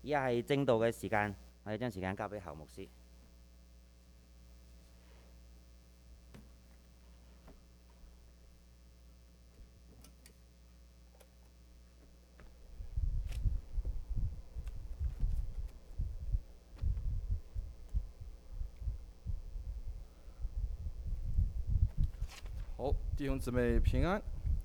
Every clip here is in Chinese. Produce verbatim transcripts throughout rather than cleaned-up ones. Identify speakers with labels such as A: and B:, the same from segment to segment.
A: 以下係正道嘅時間，我哋將時間交俾侯牧師。
B: 好，弟兄姊妹平安。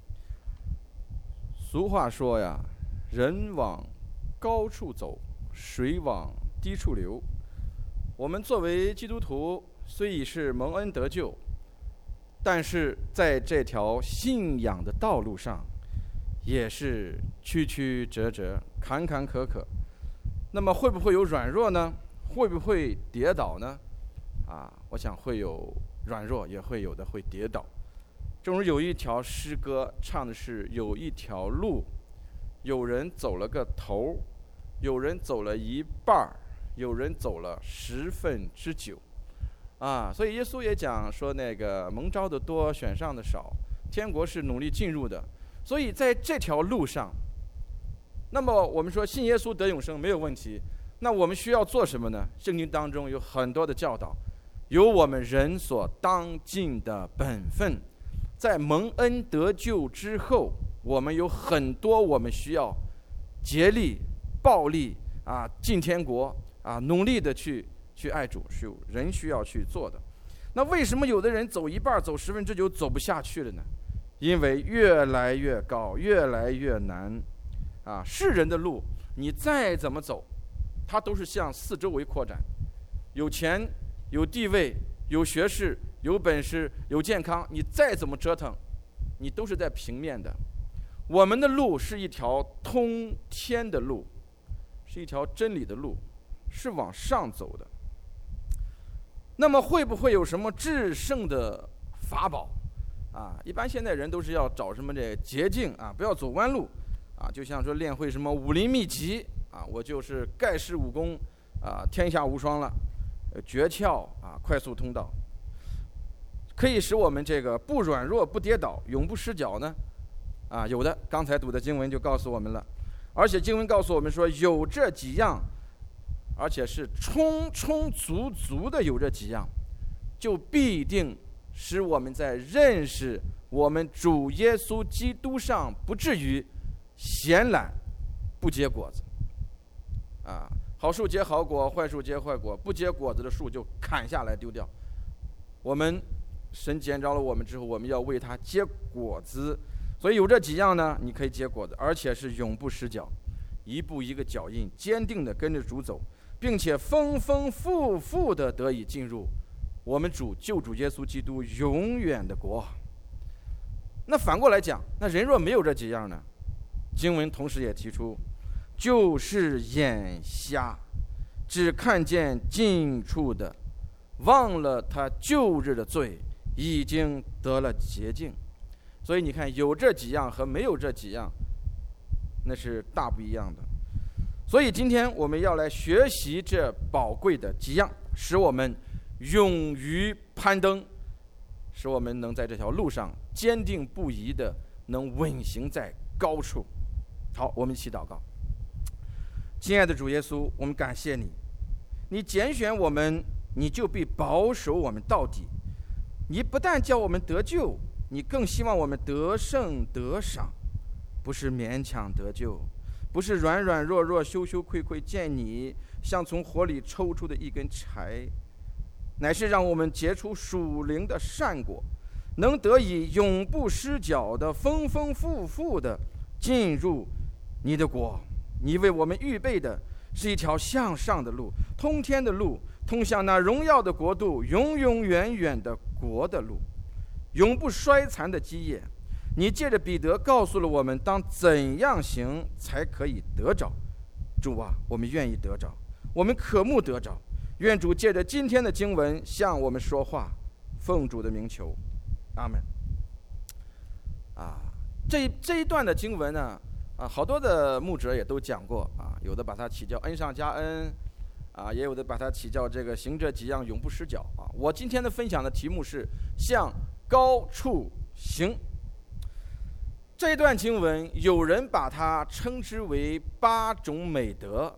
B: 俗话说呀，人往高处走，水往低处流。我们作为基督徒，虽已是蒙恩得救，但是在这条信仰的道路上，也是曲曲折折、坎坎坷坷。那么会不会有软弱呢？会不会跌倒呢？啊，我想会有软弱，也会有的会跌倒。正如有一条诗歌唱的是，有一条路，有人走了个头，有人走了一半儿，有人走了十分之九，啊，所以耶稣也讲说，那个蒙召的多，选上的少，天国是努力进入的。所以在这条路上，那么我们说信耶稣得永生没有问题，那我们需要做什么呢？圣经当中有很多的教导，有我们人所当尽的本分。在蒙恩得救之后，我们有很多我们需要竭力、暴力啊，进天国啊，努力的去去爱主，是人需要去做的。那为什么有的人走一半、走十分之九走不下去了呢？因为越来越高，越来越难啊！世人的路，你再怎么走，它都是向四周围扩展。有钱、有地位、有学识、有本事、有健康，你再怎么折腾，你都是在平面的。我们的路是一条通天的路，是一条真理的路，是往上走的。那么会不会有什么制胜的法宝啊？一般现在人都是要找什么这捷径啊，不要走弯路啊。就像说练会什么武林秘籍啊，我就是盖世武功啊，天下无双了，诀窍啊，快速通道。可以使我们这个不软弱、不跌倒、永不失脚呢？啊，有的，刚才读的经文就告诉我们了，而且经文告诉我们说，有这几样，而且是充充足足的有这几样，就必定使我们在认识我们主耶稣基督上不至于闲懒不结果子。啊，好树结好果，坏树结坏果，不结果子的树就砍下来丢掉。我们神捡着了我们之后，我们要为它结果子，所以有这几样呢，你可以结果子，而且是永不失脚，一步一个脚印，坚定地跟着主走，并且丰丰富富地得以进入我们主救主耶稣基督永远的国。那反过来讲，那人若没有这几样呢？经文同时也提出，就是眼瞎，只看见近处的，忘了他旧日的罪，已经得了洁净。所以你看，有这几样和没有这几样，那是大不一样的。所以今天我们要来学习这宝贵的几样，使我们勇于攀登，使我们能在这条路上坚定不移的能稳行在高处。好，我们一起祷告。亲爱的主耶稣，我们感谢你，你拣选我们，你就必保守我们到底。你不但叫我们得救，你更希望我们得胜得赏，不是勉强得救，不是软软弱弱羞羞愧愧见你像从火里抽出的一根柴，乃是让我们结出属灵的善果，能得以永不失脚的丰丰富富的进入你的国。你为我们预备的是一条向上的路，通天的路，通向那荣耀的国度，永永远远的国的路，永不衰残的基业。你借着彼得告诉了我们当怎样行才可以得着。主啊，我们愿意得着，我们渴慕得着。愿主借着今天的经文向我们说话，奉主的名求，阿们。啊，这这一段的经文呢，啊，好多的牧者也都讲过啊，有的把它起叫恩上加恩，啊，也有的把它起叫这个行这几样永不失脚啊。我今天的分享的题目是向高处行。这段经文有人把它称之为八种美德，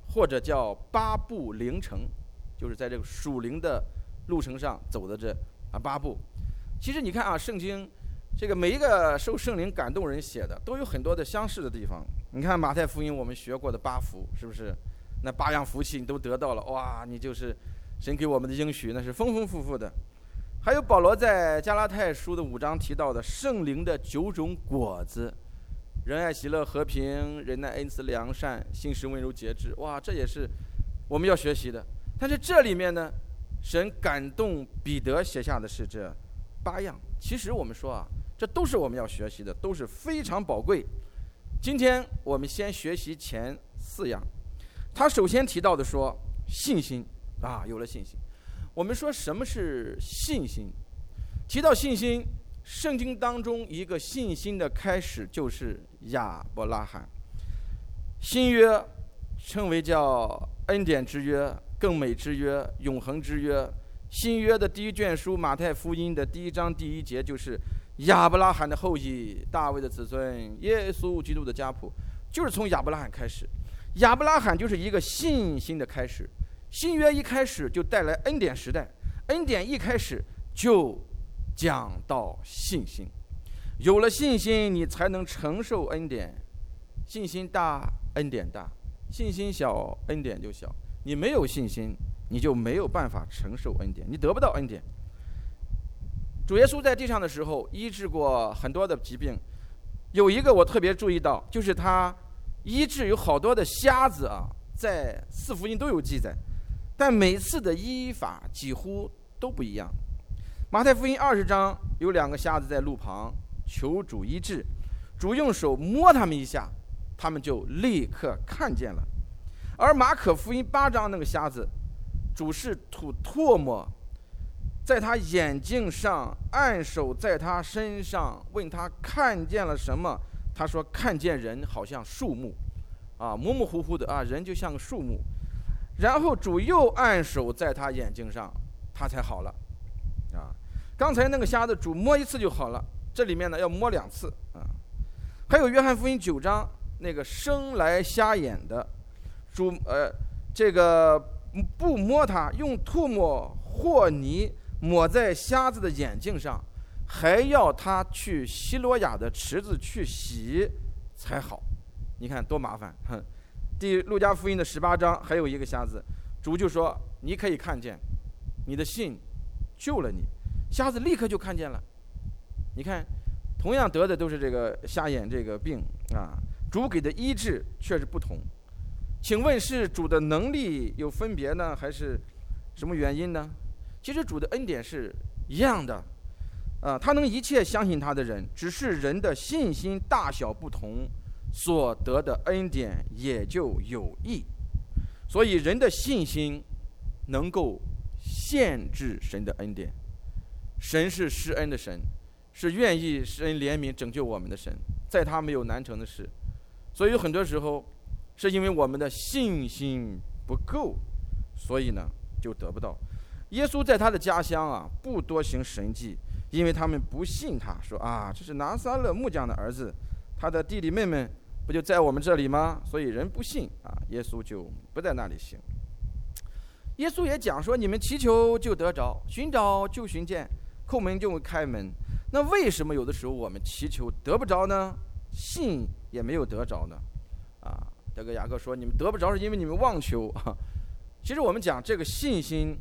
B: 或者叫八步灵程，就是在这个属灵的路程上走的这啊八步。其实你看啊，圣经这个每一个受圣灵感动人写的，都有很多的相似的地方。你看马太福音我们学过的八福，是不是？那八样福气你都得到了，哇，你就是神给我们的应许，那是丰丰富富的。还有保罗在加拉太书的五章提到的圣灵的九种果子，仁爱、喜乐、和平、忍耐、恩慈、良善、信实、温柔、节制，哇，这也是我们要学习的。但是这里面呢，神感动彼得写下的是这八样。其实我们说啊，这都是我们要学习的，都是非常宝贵。今天我们先学习前四样。他首先提到的说信心啊，有了信心。我们说什么是信心？提到信心，圣经当中一个信心的开始就是亚伯拉罕。新约称为叫恩典之约、更美之约、永恒之约。新约的第一卷书马太福音的第一章第一节就是亚伯拉罕的后裔、大卫的子孙、耶稣基督的家谱，就是从亚伯拉罕开始。亚伯拉罕就是一个信心的开始。新约一开始就带来恩典时代，恩典一开始就讲到信心。有了信心，你才能承受恩典。信心大，恩典大；信心小，恩典就小。你没有信心，你就没有办法承受恩典，你得不到恩典。主耶稣在地上的时候医治过很多的疾病，有一个我特别注意到，就是他医治有好多的瞎子啊，在四福音都有记载，但每次的医法几乎都不一样。马太福音二十章有两个瞎子在路旁求主医治，主用手摸他们一下，他们就立刻看见了。而马可福音八章那个瞎子，主是吐唾沫在他眼睛上，按手在他身上，问他看见了什么，他说看见人好像树木啊，模模糊糊的啊，人就像个树木。然后主又按手在他眼睛上，他才好了啊。刚才那个瞎子主摸一次就好了，这里面呢要摸两次啊。还有约翰福音九章那个生来瞎眼的，主呃这个不摸他，用唾沫和泥抹在瞎子的眼睛上，还要他去希罗亚的池子去洗才好。你看多麻烦。哼，第路加福音的十八章还有一个瞎子，主就说你可以看见，你的信救了你。瞎子立刻就看见了。你看同样得的都是这个瞎眼这个病啊，主给的医治却是不同。请问是主的能力有分别呢，还是什么原因呢？其实主的恩典是一样的啊，他能一切相信他的人，只是人的信心大小不同，所得的恩典也就有异。所以人的信心能够限制神的恩典。神是施恩的神，是愿意施恩怜悯拯救我们的神，在他没有难成的事。所以有很多时候是因为我们的信心不够，所以呢就得不到。耶稣在他的家乡啊不多行神迹，因为他们不信他，说啊这是拿撒勒木匠的儿子，他的弟弟妹妹不就在我们这里吗？所以人不信啊，耶稣就不在那里行。耶稣也讲说，你们祈求就得着，寻找就寻见，叩门就会开门。那为什么有的时候我们祈求得不着呢？信也没有得着呢？啊，这个雅各说你们得不着是因为你们妄求啊。其实我们讲这个信心，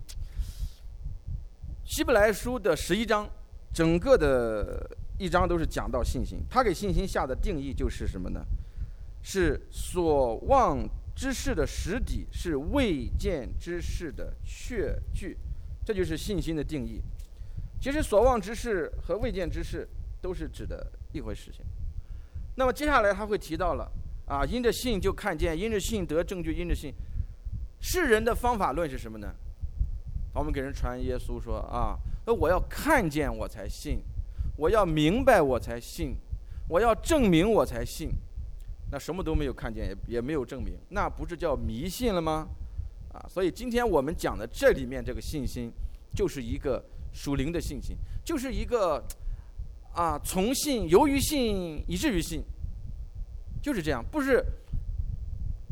B: 希伯来书的十一章整个的一章都是讲到信心。他给信心下的定义就是什么呢？是所望之事的实底，是未见之事的确据，这就是信心的定义。其实所望之事和未见之事都是指的一回事情。那么接下来他会提到了啊，因着信就看见，因着信得证据，因着信。世人的方法论是什么呢？我们给人传耶稣说啊，我要看见我才信，我要明白我才信，我要证明我才信。那什么都没有看见，也也没有证明，那不是叫迷信了吗？啊，所以今天我们讲的这里面这个信心，就是一个属灵的信心，就是一个啊从信由于信以至于信，就是这样，不是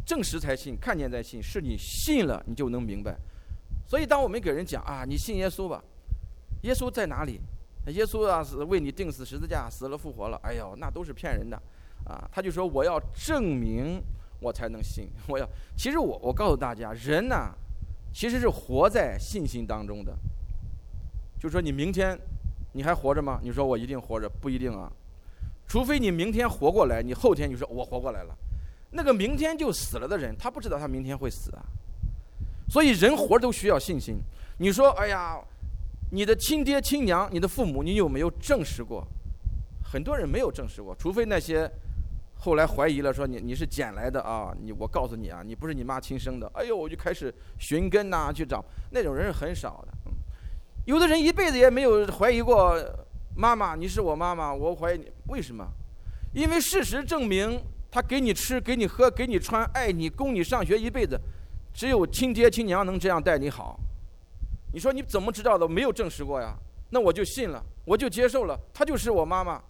B: 证实才信，看见才信，是你信了你就能明白。所以当我们给人讲啊，你信耶稣吧，耶稣在哪里？耶稣啊是为你钉死十字架，死了复活了，哎呦，那都是骗人的啊！他就说我要证明我才能信，我要。其实我我告诉大家，人呢、啊，其实是活在信心当中的。就说你明天你还活着吗？你说我一定活着，不一定啊。除非你明天活过来，你后天你说我活过来了，那个明天就死了的人，他不知道他明天会死啊。所以人活着都需要信心。你说，哎呀，你的亲爹亲娘，你的父母，你有没有证实过？很多人没有证实过，除非那些后来怀疑了，说你你是捡来的啊，你我告诉你啊，你不是你妈亲生的，哎呦，我就开始寻根呐、啊，去找，那种人是很少的。嗯，有的人一辈子也没有怀疑过妈妈，你是我妈妈，我怀疑你，为什么？因为事实证明，他给你吃，给你喝，给你穿，爱你，供你上学一辈子，只有亲爹亲娘能这样待你好。你说你怎么知道的？没有证实过呀。那我就信了，我就接受了，她就是我妈妈。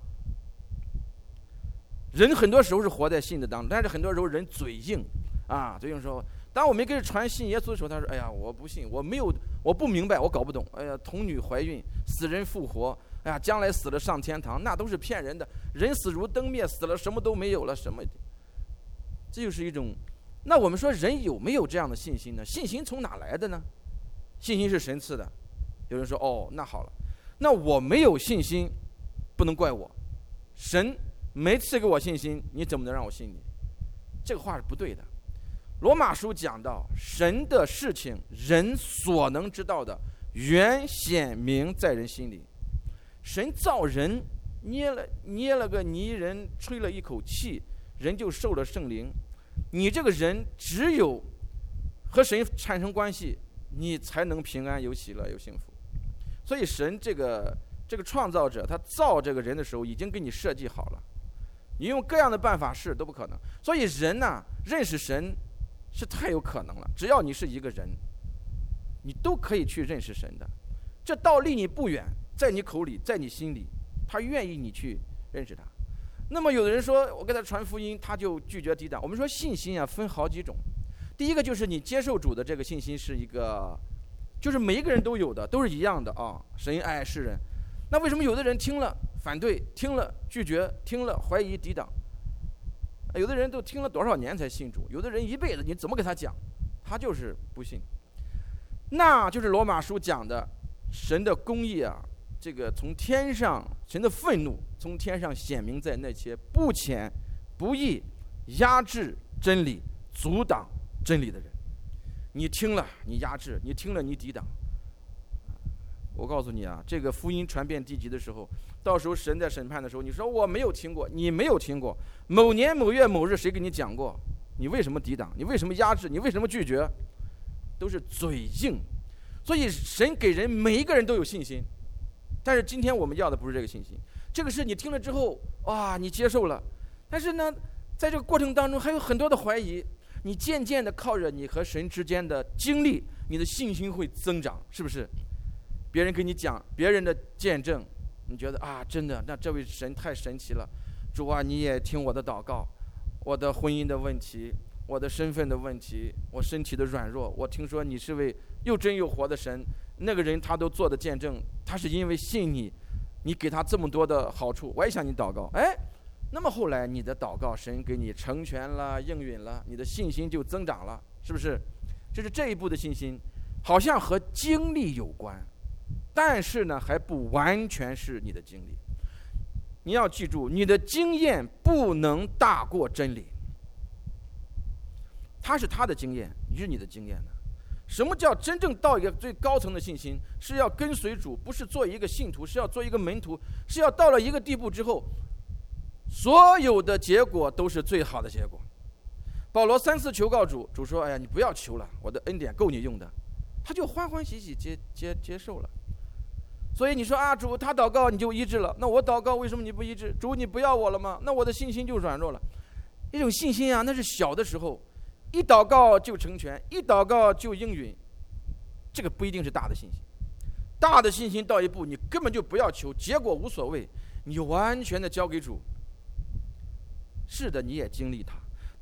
B: 人很多时候是活在信的当中，但是很多时候人嘴硬啊，嘴硬说，当我们给人传信耶稣的时候，他说：“哎呀，我不信，我没有，我不明白，我搞不懂。哎呀，童女怀孕，死人复活，哎呀，将来死了上天堂，那都是骗人的。人死如灯灭，死了什么都没有了，什么？这就是一种。那我们说人有没有这样的信心呢？信心从哪来的呢？信心是神赐的。有人说：哦，那好了，那我没有信心，不能怪我，神没赐给我信心，你怎么能让我信你？这个话是不对的。罗马书讲到，神的事情人所能知道的，原显明在人心里。神造人，捏了捏了个泥人，吹了一口气，人就受了圣灵。你这个人只有和神产生关系，你才能平安、有喜乐、有幸福。所以神这个这个创造者，他造这个人的时候，已经给你设计好了。你用各样的办法试都不可能。所以人呢、啊，认识神是太有可能了。只要你是一个人，你都可以去认识神的。这道离你不远，在你口里，在你心里，他愿意你去认识他。那么有的人说，我给他传福音，他就拒绝抵挡。我们说信心啊，分好几种。第一个就是你接受主的这个信心是一个，就是每一个人都有的，都是一样的啊。神爱世人。那为什么有的人听了反对，听了拒绝，听了怀疑抵挡？有的人都听了多少年才信主，有的人一辈子你怎么给他讲，他就是不信。那就是罗马书讲的神的公义啊，这个从天上，神的愤怒从天上显明在那些不虔不义压制真理阻挡真理的人。你听了你压制，你听了你抵挡。我告诉你啊，这个福音传遍地极的时候，到时候神在审判的时候，你说我没有听过，你没有听过，某年某月某日谁给你讲过？你为什么抵挡？你为什么压制？你为什么拒绝？都是嘴硬。所以神给人每一个人都有信心，但是今天我们要的不是这个信心，这个是你听了之后，哇，你接受了，但是呢，在这个过程当中还有很多的怀疑，你渐渐的靠着你和神之间的经历，你的信心会增长，是不是？别人给你讲别人的见证，你觉得啊，真的，那这位神太神奇了。主啊，你也听我的祷告，我的婚姻的问题，我的身份的问题，我身体的软弱，我听说你是位又真又活的神。那个人他都做的见证，他是因为信你，你给他这么多的好处，我也向你祷告。哎，那么后来你的祷告神给你成全了，应允了，你的信心就增长了，是不是？这是这一步的信心，好像和经历有关，但是呢，还不完全是你的经历。你要记住，你的经验不能大过真理。他是他的经验，你是你的经验的。什么叫真正到一个最高层的信心？是要跟随主，不是做一个信徒，是要做一个门徒，是要到了一个地步之后，所有的结果都是最好的结果。保罗三次求告主，主说：“哎呀，你不要求了，我的恩典够你用的。”他就欢欢喜喜接接接受了。所以你说啊，主他祷告你就医治了，那我祷告为什么你不医治？主你不要我了吗？那我的信心就软弱了。一种信心啊，那是小的时候，一祷告就成全，一祷告就应允，这个不一定是大的信心。大的信心到一步，你根本就不要求，结果无所谓，你完全的交给主。是的，你也经历它，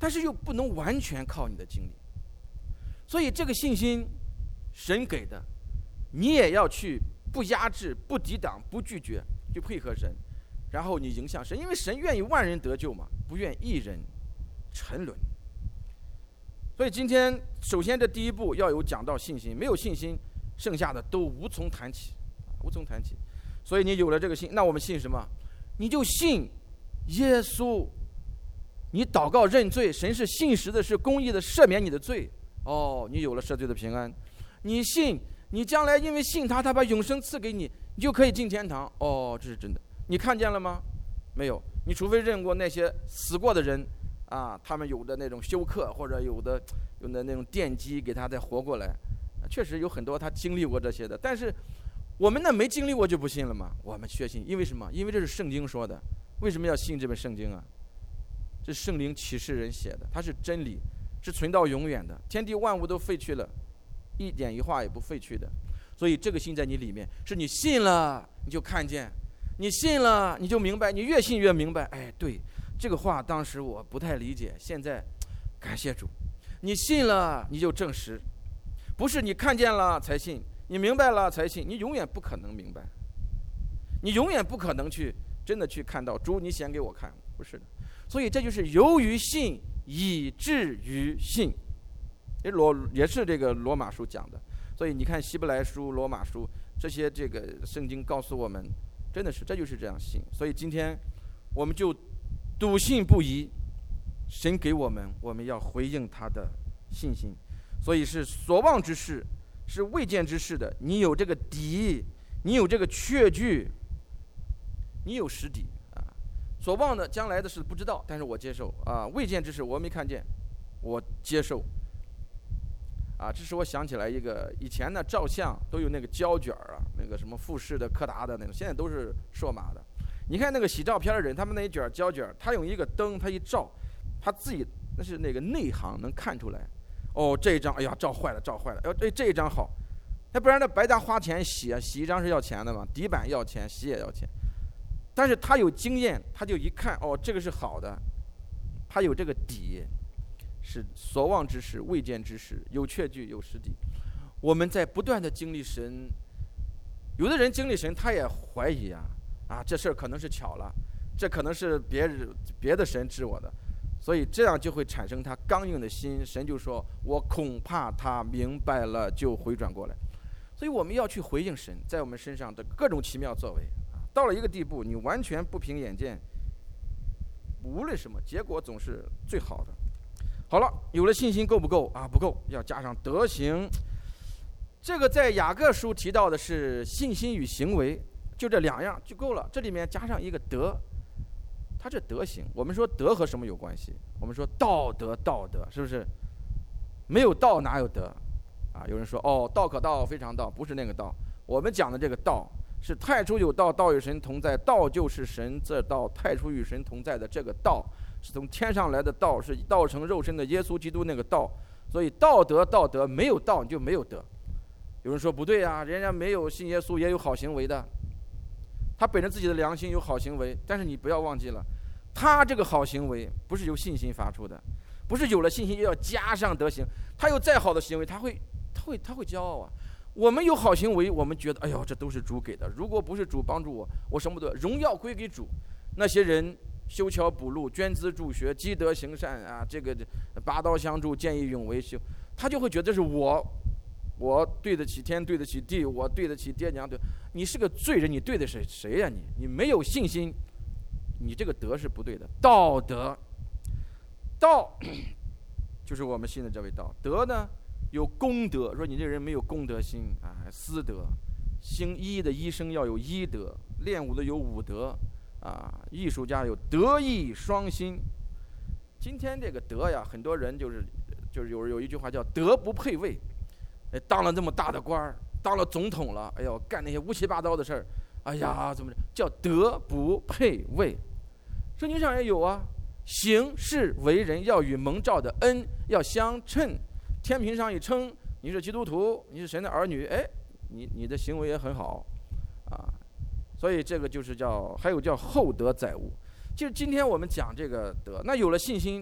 B: 但是又不能完全靠你的经历。所以这个信心神给的，你也要去不压制、不抵挡、不拒绝，去配合神，然后你迎向神，因为神愿意万人得救嘛，不愿一人沉沦。所以今天首先这第一步要有讲到信心，没有信心，剩下的都无从谈起，无从谈起。所以你有了这个信，那我们信什么？你就信耶稣。你祷告认罪，神是信实的，是公义的，赦免你的罪。哦，你有了赦罪的平安。你信，你将来因为信他，他把永生赐给你，你就可以进天堂。哦，这是真的。你看见了吗？没有。你除非认过那些死过的人啊，他们有的那种休克，或者有的有的那种电击给他再活过来，确实有很多他经历过这些的。但是我们那没经历过就不信了吗？我们确信，因为什么？因为这是圣经说的。为什么要信这本圣经啊？这是圣灵启示人写的，它是真理，是存到永远的。天地万物都废去了，一点一画也不废去的。所以这个信在你里面，是你信了你就看见，你信了你就明白，你越信越明白。哎，对，这个话当时我不太理解，现在感谢主。你信了你就证实，不是你看见了才信，你明白了才信，你永远不可能明白，你永远不可能去真的去看到主你显给我看，不是的。所以这就是由于信以至于信，也罗也是这个罗马书讲的。所以你看希伯来书、罗马书这些这个圣经告诉我们，真的是这就是这样信。所以今天我们就笃信不疑，神给我们，我们要回应他的信心。所以是所望之事，是未见之事的。你有这个底，你有这个确据，你有实底。所望的将来的事不知道，但是我接受啊。未见之事我没看见，我接受啊。这是我想起来一个，以前呢照相都有那个胶卷啊，那个什么富士的、柯达的那种，现在都是数码的。你看那个洗照片的人，他们那一卷胶卷，他用一个灯，他一照，他自己那是那个内行能看出来。哦，这一张，哎呀，照坏了，照坏了。哎，这这一张好，那不然那白搭花钱洗啊，洗一张是要钱的嘛，底板要钱，洗也要钱。但是他有经验，他就一看，哦，这个是好的，他有这个底，是所望之事、未见之事，有确据、有实底。我们在不断的经历神，有的人经历神，他也怀疑啊，啊，这事儿可能是巧了，这可能是别人别的神治我的，所以这样就会产生他刚硬的心。神就说：“我恐怕他明白了就回转过来。”所以我们要去回应神在我们身上的各种奇妙作为。到了一个地步，你完全不凭眼见，无论什么结果总是最好的。好了，有了信心够不够啊？不够，要加上德行。这个在雅各书提到的是信心与行为，就这两样就够了。这里面加上一个德，它这德行，我们说德和什么有关系？我们说道德，道德是不是？没有道哪有德啊？有人说哦，道可道非常道，不是那个道。我们讲的这个道，是太初有道，道与神同在，道就是神。这道太初与神同在的这个道，是从天上来的道，是道成肉身的耶稣基督那个道。所以道德，道德，没有道你就没有德。有人说不对啊，人家没有信耶稣也有好行为的，他本着自己的良心有好行为，但是你不要忘记了，他这个好行为不是由信心发出的，不是有了信心要加上德行。他有再好的行为，他会他会他会骄傲啊。我们有好行为，我们觉得哎呦，这都是主给的，如果不是主帮助我，我什么都荣耀归给主。那些人修桥补路、捐资助学、积德行善啊，这个拔刀相助、见义勇为，修他就会觉得这是我我对得起天，对得起地，我对得起爹娘。对，你是个罪人，你对得起谁呀、啊？你你没有信心，你这个德是不对的。道德，道就是我们信的这位道。德呢？有功德，说你这人没有功德心啊，私德。行医的医生要有医德，练武的有武德啊，艺术家有德艺双馨。今天这个德呀，很多人就是就是有有一句话叫德不配位，哎，当了这么大的官儿，当了总统了，哎呦，干那些乌七八糟的事儿，哎呀，怎么着叫德不配位？圣经上也有啊，行事为人要与蒙召的恩要相称。天平上一称，你是基督徒，你是神的儿女，哎，你你的行为也很好，啊，所以这个就是叫，还有叫厚德载物。就是今天我们讲这个德，那有了信心，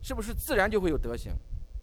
B: 是不是自然就会有德行？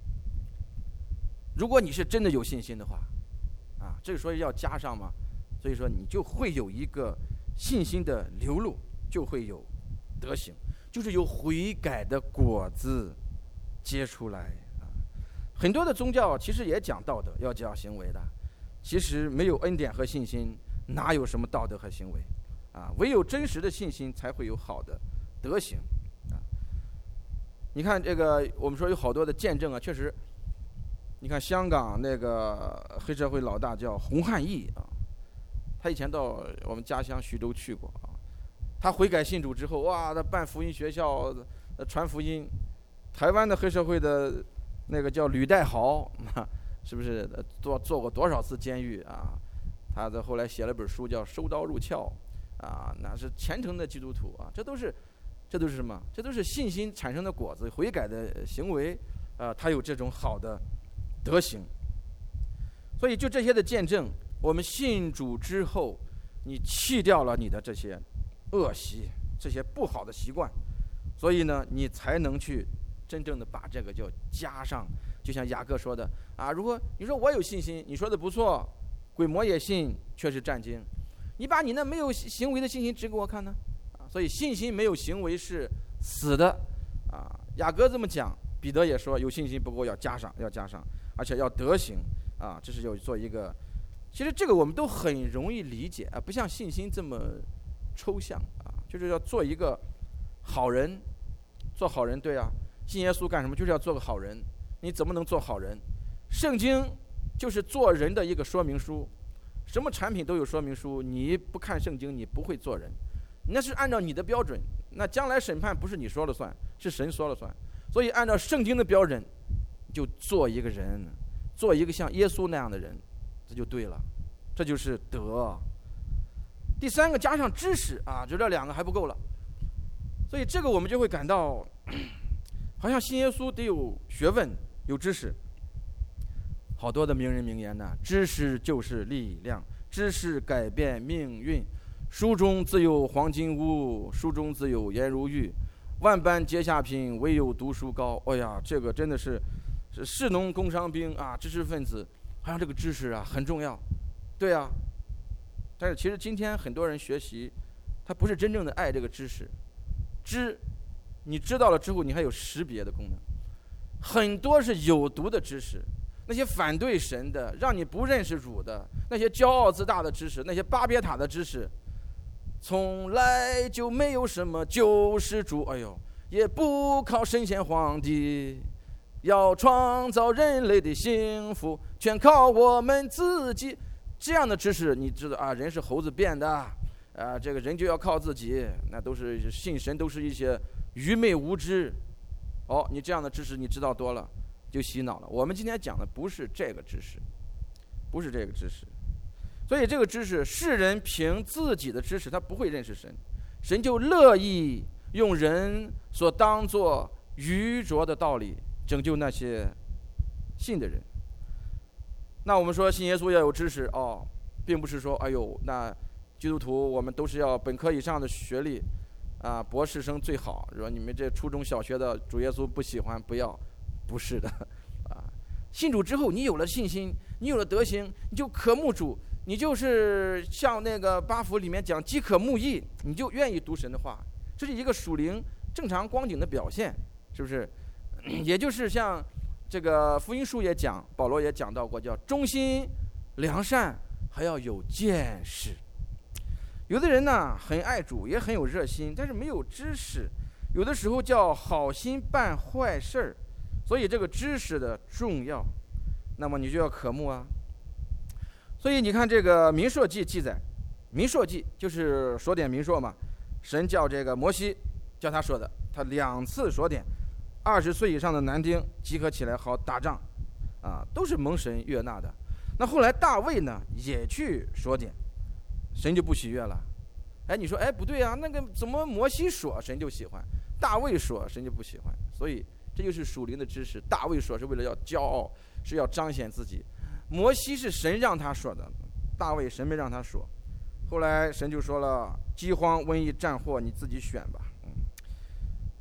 B: 如果你是真的有信心的话，啊，这个说要加上嘛，所以说你就会有一个信心的流露，就会有德行，就是有悔改的果子结出来啊。很多的宗教其实也讲道德，要讲行为的，其实没有恩典和信心，哪有什么道德和行为啊？唯有真实的信心才会有好的德行啊。你看这个，我们说有好多的见证啊，确实。你看香港那个黑社会老大叫洪汉义啊，他以前到我们家乡徐州去过啊，他悔改信主之后，哇，他办福音学校，传福音。台湾的黑社会的那个叫吕代豪，是不是做做过多少次监狱啊？他在后来写了本书叫《收刀入鞘》啊，那是虔诚的基督徒啊，这都是，这都是什么？这都是信心产生的果子，悔改的行为啊，他有这种好的德行。所以就这些的见证，我们信主之后，你弃掉了你的这些恶习，这些不好的习惯，所以呢，你才能去真正的把这个叫加上。就像雅各说的啊，如果你说我有信心，你说的不错，鬼魔也信，确实战惊，你把你那没有行为的信心指给我看呢？啊，所以信心没有行为是死的啊。雅各这么讲，彼得也说有信心，不过要加上，要加上，而且要德行啊，这是要做一个。其实这个我们都很容易理解啊，不像信心这么抽象啊，就是要做一个好人，做好人，对啊，信耶稣干什么？就是要做个好人。你怎么能做好人？圣经就是做人的一个说明书，什么产品都有说明书，你不看圣经，你不会做人，那是按照你的标准，那将来审判不是你说了算，是神说了算。所以按照圣经的标准，就做一个人，做一个像耶稣那样的人，这就对了，这就是德。第三个加上知识啊，就这两个还不够了，所以这个我们就会感到，好像信耶稣得有学问，有知识。好多的名人名言呢，知识就是力量，知识改变命运。书中自有黄金屋，书中自有颜如玉。万般皆下品，唯有读书高。哎呀，这个真的是是士农工商兵啊，知识分子，好像这个知识啊很重要，对啊。但是其实今天很多人学习，他不是真正的爱这个知识，知，你知道了之后，你还有识别的功能。很多是有毒的知识，那些反对神的，让你不认识主的，那些骄傲自大的知识，那些巴别塔的知识。从来就没有什么救世主，哎呦，也不靠神仙皇帝，要创造人类的幸福，全靠我们自己。这样的知识，你知道啊，人是猴子变的，啊，这个人就要靠自己，那都是信神，都是一些愚昧无知。哦，你这样的知识你知道多了，就洗脑了。我们今天讲的不是这个知识，不是这个知识。所以这个知识，世人凭自己的知识，他不会认识神，神就乐意用人所当作愚拙的道理拯救那些信的人。那我们说信耶稣要有知识哦，并不是说哎呦，那基督徒我们都是要本科以上的学历啊，博士生最好，说你们这初中小学的主耶稣不喜欢，不要，不是的啊。信主之后，你有了信心，你有了德行，你就渴慕主。你就是像那个八福里面讲饥渴慕义，你就愿意读神的话，这是一个属灵正常光景的表现，是不是？也就是像这个福音书也讲，保罗也讲到过，叫忠心良善，还要有见识。有的人呢很爱主，也很有热心，但是没有知识，有的时候叫好心办坏事儿。所以这个知识的重要，那么你就要渴慕啊。所以你看这个民数记记载，民数记就是说点民数嘛，神叫这个摩西叫他说的，他两次说点，二十岁以上的男丁集合起来好打仗，啊，都是蒙神悦纳的。那后来大卫呢也去说点，神就不喜悦了。哎，你说哎不对啊，那个怎么摩西说神就喜欢，大卫说神就不喜欢？所以这就是属灵的知识。大卫说是为了要骄傲，是要彰显自己。摩西是神让他说的，大卫神没让他说。后来神就说了，饥荒、瘟疫、战祸你自己选吧。嗯，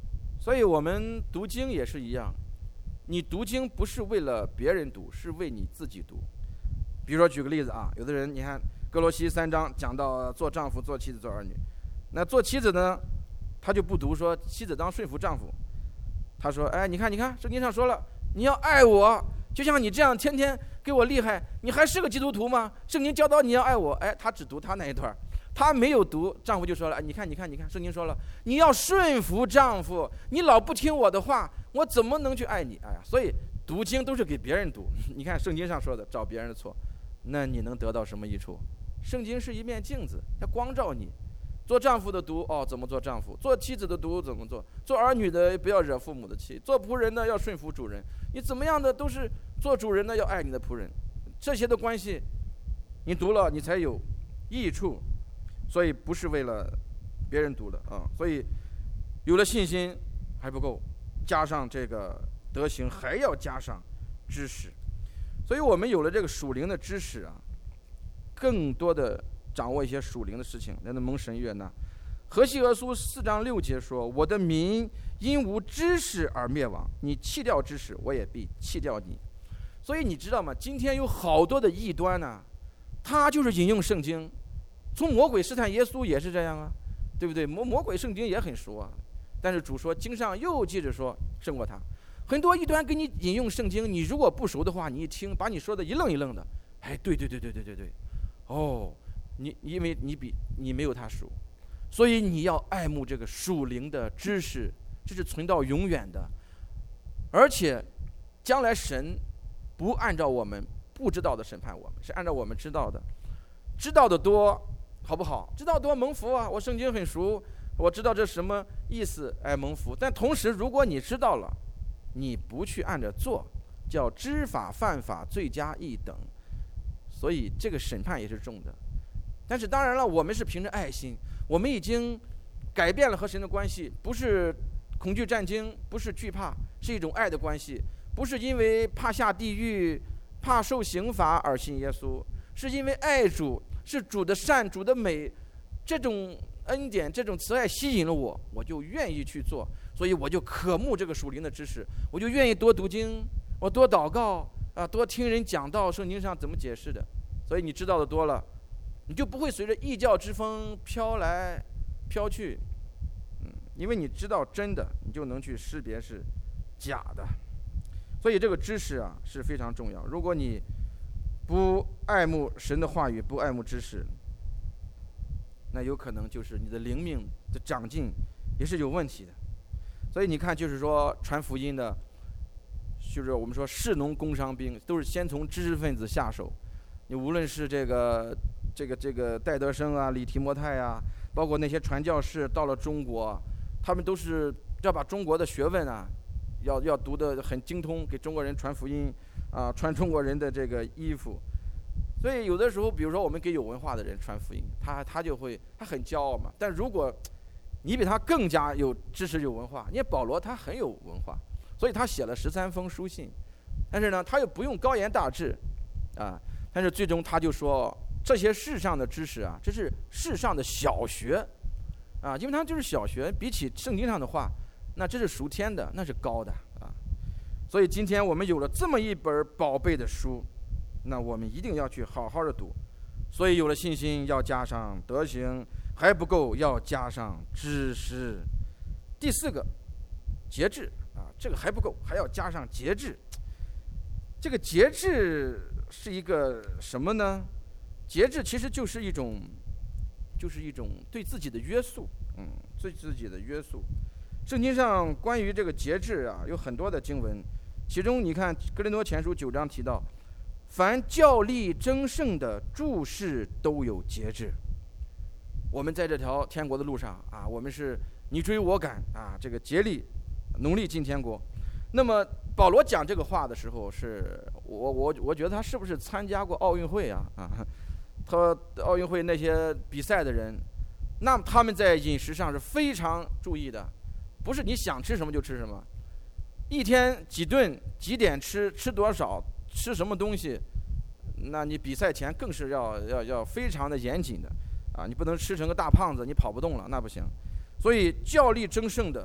B: 所以我们读经也是一样，你读经不是为了别人读，是为你自己读。比如说举个例子啊，有的人你看哥罗西三章讲到做丈夫、做妻子、做儿女，那做妻子呢，他就不读说妻子当顺服丈夫，他说，哎，你看你看圣经上说了，你要爱我，就像你这样天天给我厉害，你还是个基督徒吗？圣经教导你要爱我，哎，他只读他那一段，他没有读，丈夫就说了，哎，你看你看你看，圣经说了，你要顺服丈夫，你老不听我的话，我怎么能去爱你？哎呀，所以读经都是给别人读。你看圣经上说的，找别人的错，那你能得到什么益处？圣经是一面镜子，它光照你。做丈夫的读哦，怎么做丈夫；做妻子的读怎么做；做儿女的不要惹父母的气；做仆人的要顺服主人。你怎么样的都是做主人的要爱你的仆人，这些的关系，你读了你才有益处。所以不是为了别人读的啊。所以有了信心还不够，加上这个德行，还要加上知识。所以我们有了这个属灵的知识啊，更多的掌握一些属灵的事情，才能蒙神悦纳。何西阿书四章六节说：“我的民因无知识而灭亡，你弃掉知识，我也必弃掉你。”所以你知道吗？今天有好多的异端呢、啊，他就是引用圣经，从魔鬼试探耶稣也是这样啊，对不对？魔魔鬼圣经也很熟啊，但是主说经上又记着说胜过他。很多异端给你引用圣经，你如果不熟的话，你一听把你说的一愣一愣的，哎，对对对对对对对，哦。你因为你比你没有他熟，所以你要爱慕这个属灵的知识，这是存到永远的。而且将来神不按照我们不知道的审判我们，是按照我们知道的。知道的多好不好？知道多蒙福啊！我圣经很熟，我知道这什么意思，哎，蒙福。但同时如果你知道了，你不去按着做，叫知法犯法，罪加一等，所以这个审判也是重的。但是当然了，我们是凭着爱心，我们已经改变了和神的关系，不是恐惧战惊，不是惧怕，是一种爱的关系。不是因为怕下地狱、怕受刑罚而信耶稣，是因为爱主，是主的善、主的美，这种恩典、这种慈爱吸引了我，我就愿意去做，所以我就渴慕这个属灵的知识，我就愿意多读经，我多祷告啊，多听人讲道，圣经上怎么解释的。所以你知道的多了，你就不会随着异教之风飘来飘去，嗯，因为你知道真的，你就能去识别是假的。所以这个知识啊是非常重要。如果你不爱慕神的话语，不爱慕知识，那有可能就是你的灵命的长进也是有问题的。所以你看，就是说传福音的，就是我们说士农工商兵，都是先从知识分子下手。你无论是这个这个这个戴德生啊、李提摩太啊，包括那些传教士到了中国，他们都是要把中国的学问啊，要要读得很精通，给中国人传福音啊，穿中国人的这个衣服。所以有的时候，比如说我们给有文化的人传福音，他他就会他很骄傲嘛。但如果你比他更加有知识、有文化，因为保罗他很有文化，所以他写了十三封书信，但是呢，他又不用高言大志啊。但是最终他就说，这些世上的知识啊，这是世上的小学啊，因为它就是小学，比起圣经上的话，那这是属天的，那是高的啊。所以今天我们有了这么一本宝贝的书，那我们一定要去好好的读。所以有了信心，要加上德行，还不够，要加上知识。第四个，节制啊，这个还不够，还要加上节制。这个节制是一个什么呢？节制其实就是一种，就是一种对自己的约束，嗯，对自己的约束。圣经上关于这个节制啊，有很多的经文，其中你看哥林多前书九章提到，凡较力争胜的诸事都有节制。我们在这条天国的路上啊，我们是你追我赶啊，这个竭力努力进天国。那么保罗讲这个话的时候，是我我我觉得他是不是参加过奥运会啊？啊，他奥运会那些比赛的人，那么他们在饮食上是非常注意的，不是你想吃什么就吃什么，一天几顿几点吃，吃多少，吃什么东西，那你比赛前更是要要要非常的严谨的啊！你不能吃成个大胖子，你跑不动了，那不行。所以较力争胜的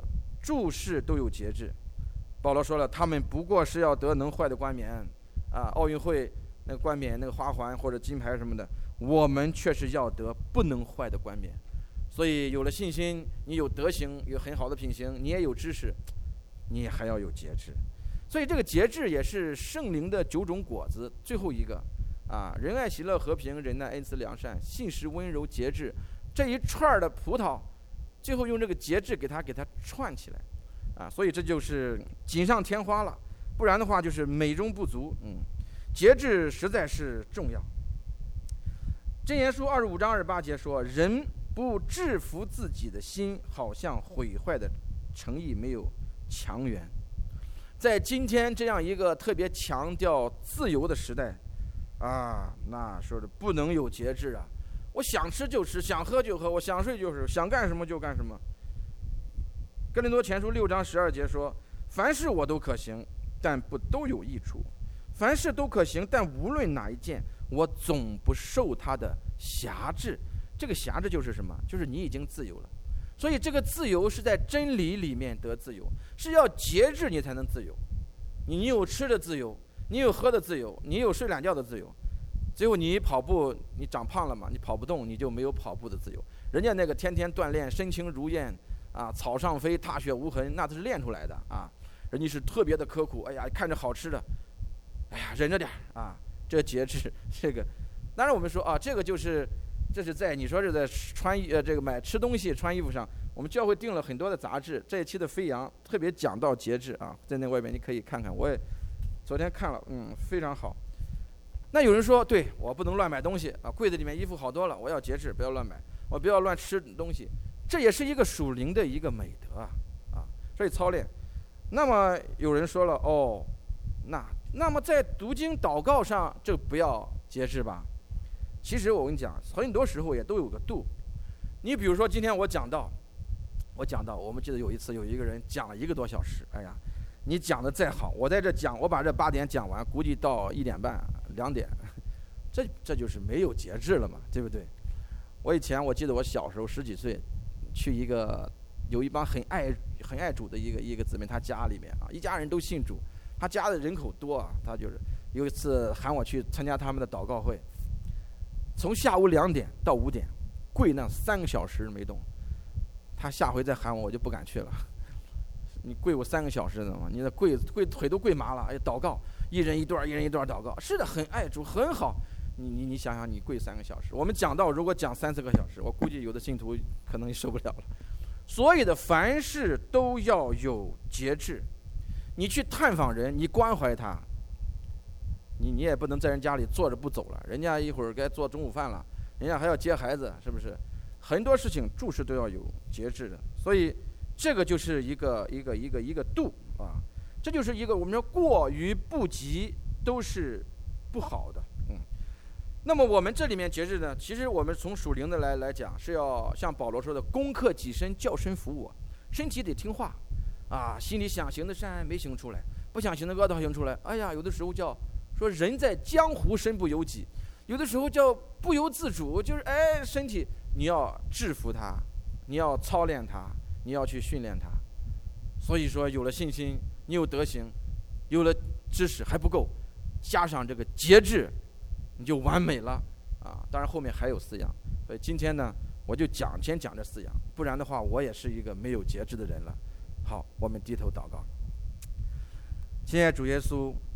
B: 诸事都有节制。保罗说了，他们不过是要得能坏的冠冕啊，奥运会那个冠冕那个花环或者金牌什么的，我们却是要得不能坏的冠冕。所以有了信心，你有德行，有很好的品行，你也有知识，你也还要有节制。所以这个节制也是圣灵的九种果子最后一个啊，仁爱、喜乐、和平、忍耐、恩慈、良善、信实、温柔、节制，这一串的葡萄，最后用这个节制给它给它串起来啊，所以这就是锦上添花了，不然的话就是美中不足。嗯，节制实在是重要。箴言书二十五章二十八节说，人不制服自己的心，好像毁坏的诚意没有强援。在今天这样一个特别强调自由的时代啊，那说是不能有节制啊，我想吃就吃，想喝就喝，我想睡就睡，想干什么就干什么。哥林多前书六章十二节说，凡事我都可行，但不都有益处；凡事都可行，但无论哪一件，我总不受它的辖制。这个辖制就是什么？就是你已经自由了。所以这个自由是在真理里面得自由，是要节制你才能自由。你有吃的自由，你有喝的自由，你有睡懒觉的自由。最后你跑步，你长胖了嘛，你跑不动，你就没有跑步的自由。人家那个天天锻炼，身轻如燕啊，草上飞，踏雪无痕，那都是练出来的啊。人家是特别的刻苦，哎呀，看着好吃的，哎呀，忍着点啊，这节制，这个，当然我们说啊，这个就是，这是在你说是在穿呃这个买吃东西穿衣服上，我们教会订了很多的杂志，这一期的飞扬特别讲到节制啊，在那外边你可以看看，我也昨天看了，嗯，非常好。那有人说，对，我不能乱买东西啊，柜子里面衣服好多了，我要节制，不要乱买，我不要乱吃东西，这也是一个属灵的一个美德啊啊，所以操练。那么有人说了，哦，那那么在读经祷告上，这不要节制吧？其实我跟你讲，很多时候也都有个度。你比如说今天我讲到，我讲到，我们记得有一次有一个人讲了一个多小时，哎呀，你讲的再好，我在这讲，我把这八点讲完，估计到一点半、两点，这这就是没有节制了嘛，对不对？我以前我记得我小时候十几岁，去一个有一帮很爱很爱主的一个一个姊妹，她家里面啊，一家人都信主，她家的人口多啊，她就是有一次喊我去参加他们的祷告会，从下午两点到五点，跪那三个小时没动。她下回再喊我，我就不敢去了。你跪我三个小时的嘛，你的跪跪腿都跪麻了。哎，祷告，一人一段，一人一段祷告，是的，很爱主，很好。你你你想想，你跪三个小时，我们讲到如果讲三四个小时，我估计有的信徒可能受不了了。所以的凡事都要有节制。你去探访人，你关怀他，你你也不能在人家里坐着不走了，人家一会儿该做中午饭了，人家还要接孩子，是不是？很多事情诸事都要有节制的，所以这个就是一个一个一个一个度啊，这就是一个我们说过于不及都是不好的。嗯，那么我们这里面节制呢，其实我们从属灵的来来讲，是要像保罗说的，攻克己身，叫身服我，身体得听话啊，心里想行的善没行出来，不想行的恶倒行出来。哎呀，有的时候叫说人在江湖身不由己，有的时候叫不由自主，就是哎身体你要制服它，你要操练它，你要去训练它。所以说有了信心，你有德行，有了知识还不够，加上这个节制，你就完美了啊！当然后面还有四样，所以今天呢我就讲先讲这四样，不然的话我也是一个没有节制的人了。好，我们低头祷告。亲爱的主耶稣，